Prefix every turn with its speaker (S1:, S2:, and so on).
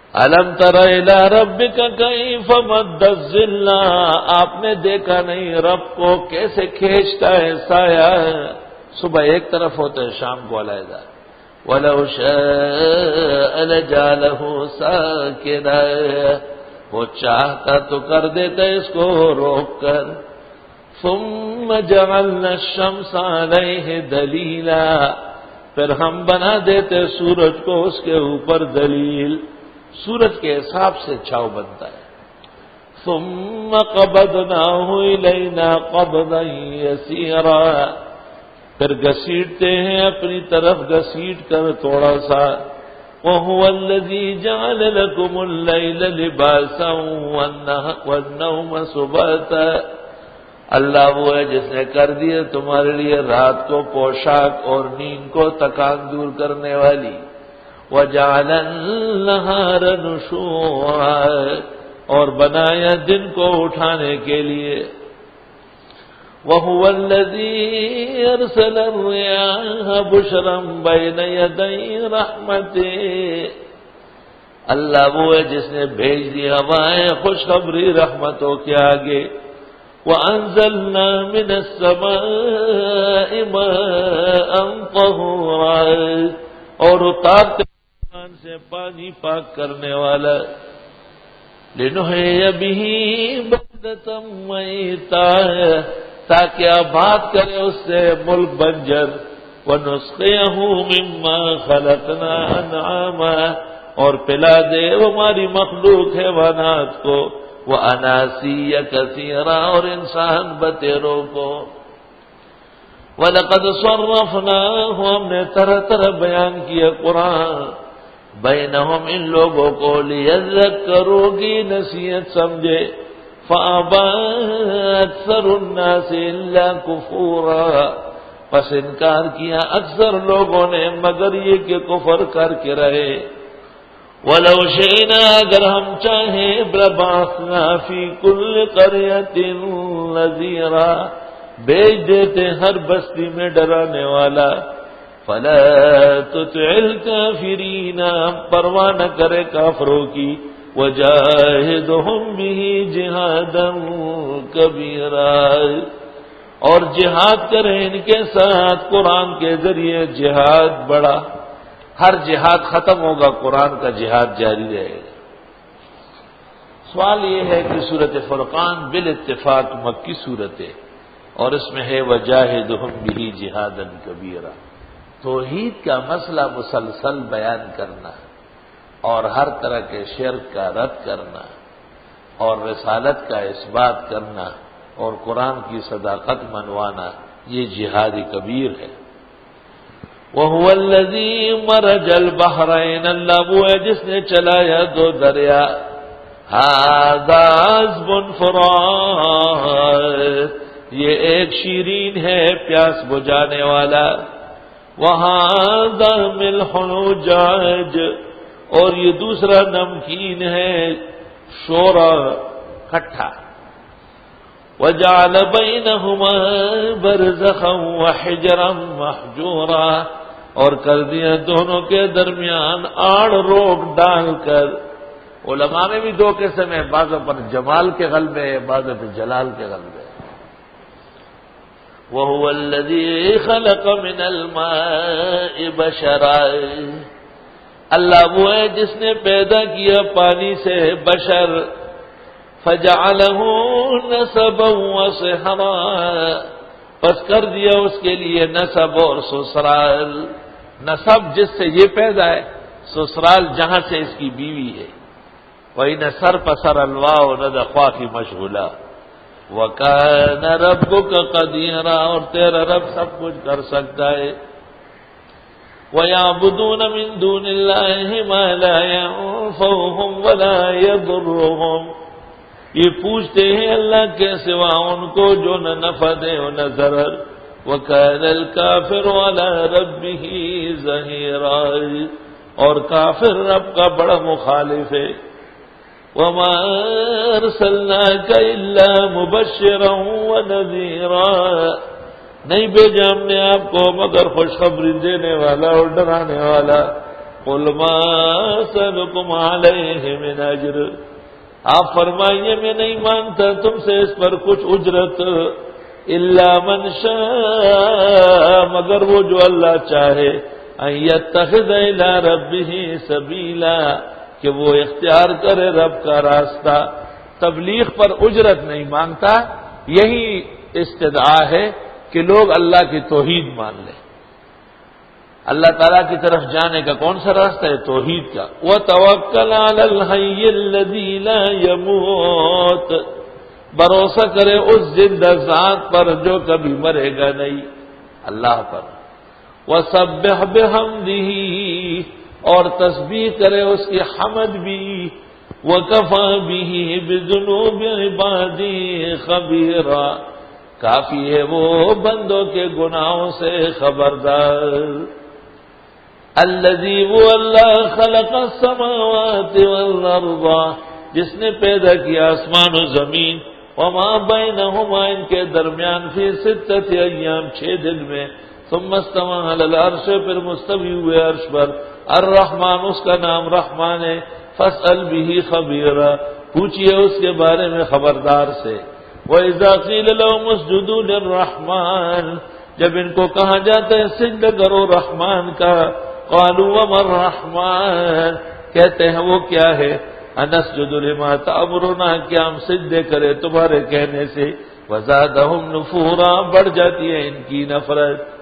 S1: الم تر الی ربک کیف مد الظل، آپ نے دیکھا نہیں رب کو کیسے کھینچتا ہے سایہ، صبح ایک طرف ہوتا ہے شام کو علیحدہ. وَلَوْ شَاءَ لَجَعَلَهُ سَاكِنًا، وہ چاہتا تو کر دیتا اس کو روک کر. ثُمَّ جَعَلْنَا الشَّمْسَ عَلَيْهِ دَلِيلًا، پھر ہم بنا دیتے سورج کو اس کے اوپر دلیل، سورج کے حساب سے چھاؤ بنتا ہے. ثُمَّ قَبَضْنَاهُ إِلَيْنَا قَبْضًا يَسِيرًا، پھر گھسیٹتے ہیں اپنی طرف گھسیٹ کر تھوڑا سا. وَهُوَ الَّذِي جَعَلَ لَكُمُ اللَّيْلَ لِبَاسًا وَالنَّوْمَ سُبَاتًا، اللہ وہ ہے جس نے کر دیے تمہارے لیے رات کو پوشاک اور نیند کو تکان دور کرنے والی. وَجَعَلَ النَّهَارَ نُشُورًا، اور بنایا دن کو اٹھانے کے لیے. وَهُوَ الَّذِي أَرْسَلَ الرِّيَاحَ بُشْرًا بَيْنَ يَدَيْ رَحْمَتِهِ، اللہ وہ ہے جس نے بھیج دی ہوائیں خوشخبری رحمتوں کے آگے. وَأَنزَلْنَا مِنَ السَّمَاءِ مَاءً طَهُورًا، اور اتارتے آسمان سے پانی پاک کرنے والا. لِنُحْيِيَ بِهِ بَلْدَةً مَّيْتًا، تاکہ آباد کرے اس سے ملک بنجر. وَنُسْقِيَهُ مِمَّا خَلَقْنَا أَنْعَامًا، اور پلا دے ہماری مخلوق حیوانات کو. وَأَنَاسِيَّ كَثِيرًا، اور انسان بتیروں کو. وَلَقَدْ صَرَّفْنَاهُ، ہم نے طرح طرح بیان کیا قرآن. بَيْنَهُمْ، ان لوگوں کو. لِيَذَّكَّرُوا، کی نصیحت سمجھے. فَأَبَى أَكْثَرُ النَّاسِ إِلَّا كُفُورًا، پس انکار کیا اکثر لوگوں نے مگر یہ کہ کفر کر کے رہے. وَلَوْ شِئْنَا، اگر ہم چاہیں. لَبَعَثْنَا فِي كُلِّ قَرْيَةٍ نَذِيرًا، بھیج دیتے ہر بستی میں ڈرانے والا. فَلَا تُطِعِ الْكَافِرِينَ، پرواہ نہ کرے کافروں کی. وَجَاهِدْهُمْ بِهِ جِهَادًا كَبِيرًا، اور جہاد کریں ان کے ساتھ قرآن کے ذریعے جہاد بڑا. ہر جہاد ختم ہوگا، قرآن کا جہاد جاری رہے گا. سوال یہ ہے کہ سورۃ فرقان بالاتفاق مکی صورت ہے، اور اس میں ہے وَجَاهِدْهُمْ بِهِ جِهَادًا كَبِيرًا. توحید کا مسئلہ مسلسل بیان کرنا اور ہر طرح کے شرک کا رد کرنا اور رسالت کا اثبات کرنا اور قرآن کی صداقت منوانا، یہ جہاد کبیر ہے. وَهُوَ الَّذِي مَرَجَ الْبَحْرَيْنِ، اللہ وہ ہے جس نے چلایا دو دریا. هَذَا عَذْبٌ فُرَاتٌ، یہ ایک شیرین ہے پیاس بجھانے والا. وَهَذَا مِلْحٌ أُجَاجٌ، اور یہ دوسرا نمکین ہے شورا کھٹا. وَجَعَلَ بَيْنَهُمَا بَرْزَخًا وَحِجْرًا مَحْجُورًا، اور کر دیا دونوں کے درمیان آڑ روک ڈال کر. علماء میں بھی دو قسم ہیں، بعضوں پر جمال کے غلبے ہے، بعضوں پر جلال کے غلبے. وَهُوَ الَّذِي خَلَقَ مِنَ الْمَاءِ بَشَرًا، اللہ وہ ہے جس نے پیدا کیا پانی سے بشر. فَجَعَلَهُ نَسَبًا وَصِهْرًا، پس کر دیا اس کے لیے نسب اور سسرال. نسب جس سے یہ پیدا ہے، سسرال جہاں سے اس کی بیوی ہے. وَإِنَّ سَرْ پَسَرَ الْوَاءُ نَدَخْوَا فِي مَشْغُولًا. وَكَانَ رَبُّكَ قَدِيرًا، اور تیرا رب سب کچھ کر سکتا ہے. وَيَعْبُدُونَ مِن دُونِ اللَّهِ مَا لَا يَنفَعُهُمْ وَلَا يَضُرُّهُمْ، یہ پوچھتے ہیں اللہ کے سوا ان کو جو نہ نفع دے اور نہ ضرر. وَكَانَ الْكَافِرُ عَلَى رَبِّهِ ظَهِيرًا، اور کافر رب کا بڑا مخالف ہے. وَمَا أَرْسَلْنَاكَ إِلَّا مُبَشِّرًا وَنَذِيرًا، نہیں بھیجا ہم نے آپ کو مگر خوشخبری دینے والا اور ڈرانے والا. قل ما اسألكم علیہ من اجر، آپ فرمائیے میں نہیں مانگتا تم سے اس پر کچھ اجرت، الا من شاء، مگر وہ جو اللہ چاہے، ان یتخذ الی ربہ سبیلا، کہ وہ اختیار کرے رب کا راستہ۔ تبلیغ پر اجرت نہیں مانگتا، یہی استدعا ہے کہ لوگ اللہ کی توحید مان لیں۔ اللہ تعالیٰ کی طرف جانے کا کون سا راستہ ہے؟ توحید کا۔ وَتَوَكَّلْ عَلَى الْحَيِّ الَّذِي لَا يَمُوتُ، بھروسہ کرے اس زندہ ذات پر جو کبھی مرے گا نہیں، اللہ پر۔ وَسَبِّحْ بِحَمْدِهِ، اور تسبیح کرے اس کی حمد بھی۔ وَكَفَى بِهِ بِذُنُوبِ عِبَادِهِ خَبِيرًا، کافی ہے وہ بندوں کے گناہوں سے خبردار۔ الذی، وہ اللہ، خلق السماوات والارض، جس نے پیدا کیا آسمان و زمین، وما بینہما، ان کے درمیان، فی ستۃ ایام، 6 دن میں، ثم استوى علی العرش، پھر مستوی ہوئے عرش پر۔ الرحمن، اس کا نام رحمان ہے۔ فاسأل به خبیرا، پوچھئے اس کے بارے میں خبردار سے۔ وَإِذَا قِيلَ لَهُمُ اسْجُدُوا لِلرَّحْمَٰنِ، جب ان کو کہا جاتا ہے سجدہ کرو رحمان کا، قَالُوا وَمَا الرَّحْمَٰنُ، کہتے ہیں وہ کیا ہے؟ أَنَسْجُدُ لِمَا تَأْمُرُنَا، کیا ہم سجدے کریں تمہارے کہنے سے؟ وَزَادَهُمْ نُفُورًا، بڑھ جاتی ہے ان کی نفرت۔